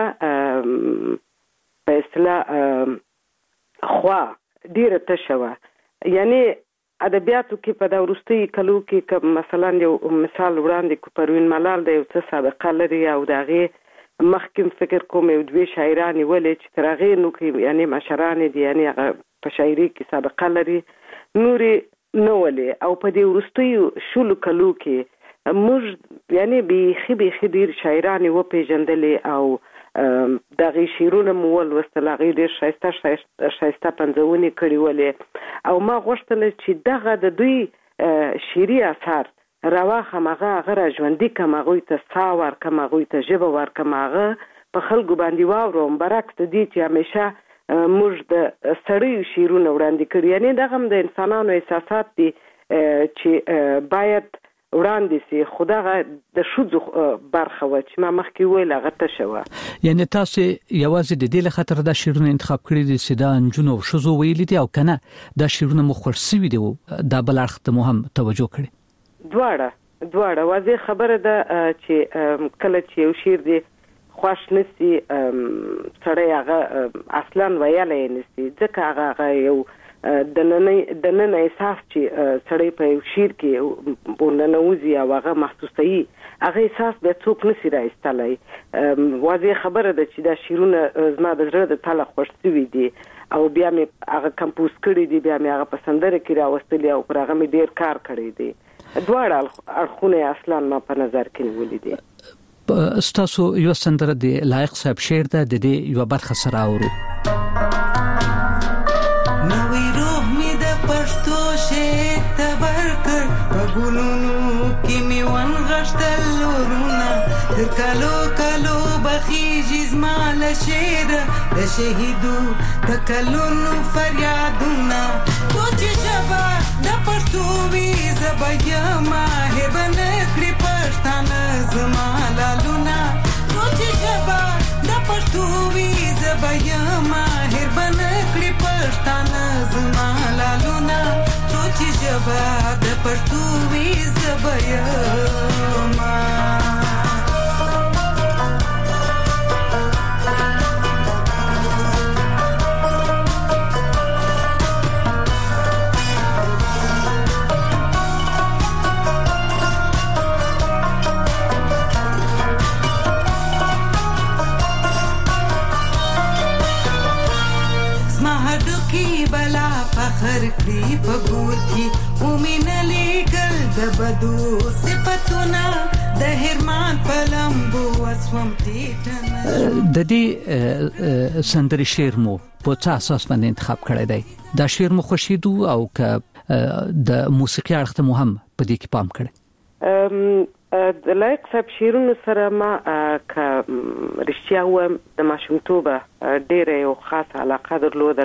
په اصطلاح خوا ډیره تشه وه. یعنی ادبیاتو کې په دا وروستي کلو کې که مثلا یو مثال وړاندې کړو پروین ملال د یو څه سابقه لري او د هغې مخکې فکر کوم یو دوې شاعرانې ولې چې تر هغې نو کې یعنې مشرانې دي یعنې هغه په شاعري کې سابقه لري نورې نه ولې. او په دې وروستیو شلو کلو کې موږ یعنې بیخي بیخي ډېر شاعرانې وپېژندلې او د هغې شعرونه مو ولوستل. هغې ډېر ښایسته ښایسته پنځونې کړي ولې او ما غوښتله چې دغه د دوی شعري اثار راواخم، هغه هغه را ژوندي کړم، هغوی ته ساه ورکړم، هغوی ته ژبه ورکړم، هغه په خلکو باندې واوروم، برعکس د دې چې همیشه موږ د سړیو شعرونه وړاندې کړي. یعنې دغه هم د انسانانو احساسات دي چې باید وړاندې سي، خو دغه د ښځو برخه وه چې ما مخکې وویل هغه تشه وه. یعنې تاسې یوازې د دې له خاطر دا شعرونه انتخاب کړي دي چې دا نجونو او ښځو ویلي دي او که نه دا شعرونه مو خوښ سوي دي او دا بل اړخ ته مو هم توجه کړي؟ دواړه دواړه واضح خبره ده چې کله چې یو شعر دی خوښ نسی سړی هغه اصلا ویلی نسی ځکه هغه هغه یو د نن احساس چې سړی په یو شعر کې ورننوځي او هغه محسوسوي هغه احساس بیا څوک نسی راایستلی. واضح خبره ده چې دا شعرونه زما د زړه د تله خوښ سوي دي او بیا مې هغه کمپوز کړي دي، بیا مې هغه په سندره کې راوستلي او پر هغه مې ډېر کار کړی دی. دواړه اړخونه اصلا ما په نظر کې نیولي دي. ستاسو یو سندره د لایق صاحب شعر ده، د دې یو برخه سره اورو. نوې روح مې د پښتو شعر ته ورکړ، په ګلونو کې مې ونغښتل لورونه، تر کلو کلو بخیږي زما له شعره د شهیدو د کلونو فریادونه. تو چې ژبه د پښتو وي زه به یمه هېر به نه کړي پښتانه زما لالونه. تو چې ژبه د پښتو وي زه به یمه هېر به نه کړي پښتانه زما لالونه. زما هډو کې بلا فخر کړی په ګور کې ومنه لګل د بدو صفاتونه د هرمان پلمبو وسوم ټیټنه. د دې سندري شعر مو په څه اساس باندې انتخاب کړی دی؟ دا شعر مو خوښیدو او که د موسیقي اړخ مو هم په دې کې پام کړی؟ د لایق صاحب شیرونو سره ما ک رښتیا و د ماشومتوبه ډېره یو خاصه علاقه درلوده